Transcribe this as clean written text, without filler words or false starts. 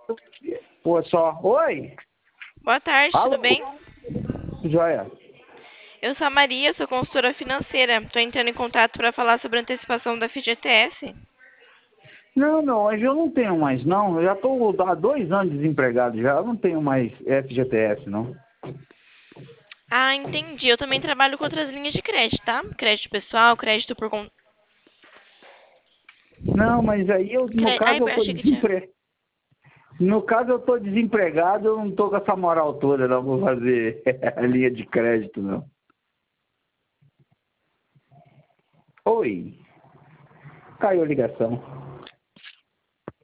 Pô, só. Oi? Boa tarde, Alô? tudo bem? Joia. Eu sou a Maria, sou consultora financeira. Estou entrando em contato para falar sobre a antecipação da FGTS. Não, não, hoje eu não tenho mais, não. Eu já estou há 2 anos desempregado já. Eu não tenho mais FGTS, não. Ah, entendi. Eu também trabalho com outras linhas de crédito, tá? Crédito pessoal, crédito por conta. Não, mas aí eu, no Ai, caso eu estou achei que tinha. desempregado. No caso eu estou desempregado, eu não estou com essa moral toda, não vou fazer a linha de crédito, não. Oi. Caiu a ligação.